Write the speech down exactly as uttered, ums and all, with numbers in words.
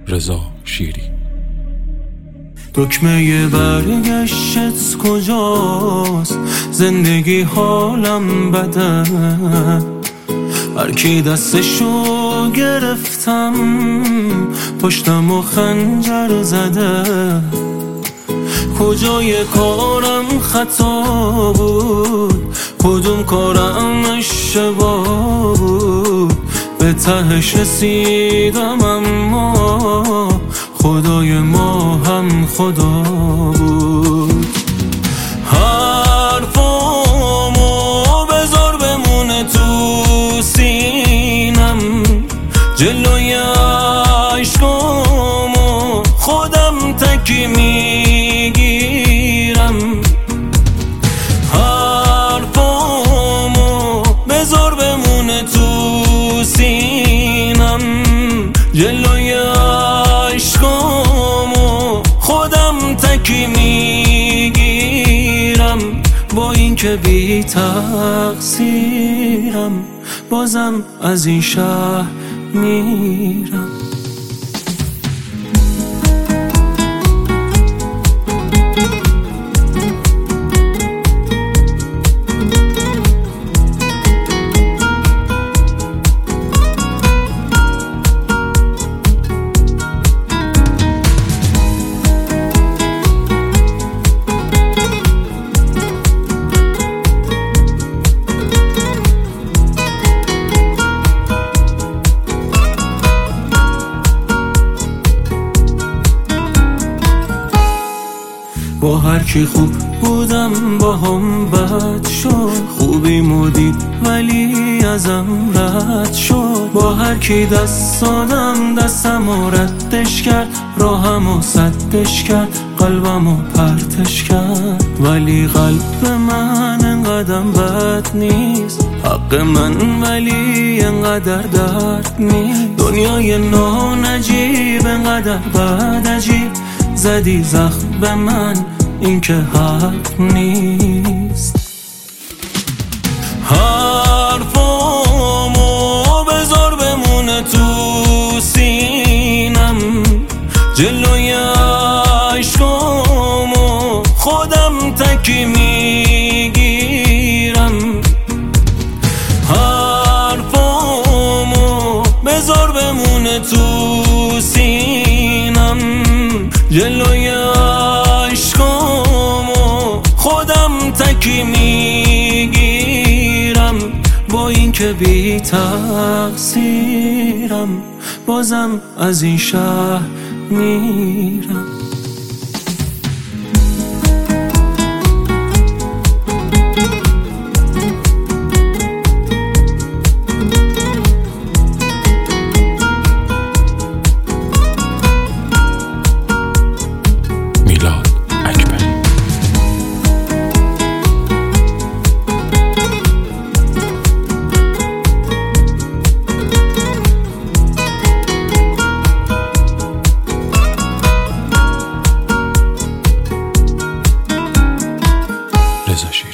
رضا شیری. دکمه برگشت کجاست؟ زندگی حالم بده، هر کی دستشو گرفتم پشتم و خنجر زده. کجای کارم خطا بود، کدوم کارم اشتباه بود؟ به تهش رسیدم اما خدای ما هم خدا بود. حرفامو بذار بمونه تو سینم، جلوی عشقامو خودم تکی میگیرم. حرفامو بذار بمونه تو سینم، جلوی عشقامو خودم تکی میگیرم. با این که بی تقصیرم بازم از این شهر میرم. با هر کی خوب بودم با هم بد شد، خوبی مدید ولی ازم رد شد. با هر کی دست دادم دستم و ردش کرد، راهم و سدش کرد، قلبم و پرتش کرد. ولی قلب من انقدر بد نیست، حق من ولی انقدر درد نیست. دنیای نانجیب انقدر بد عجیب، زدی زخم به من این که حق نیست. حرفامو بذار بمونه تو سینم، جلوی عشقامو خودم تکی میگیرم. حرفامو بذار بمونه تو سینم، جلوی عشقامو خودم تکی میگیرم. با این که بی تقصیرم بازم از این شهر میرم. رضا شیری.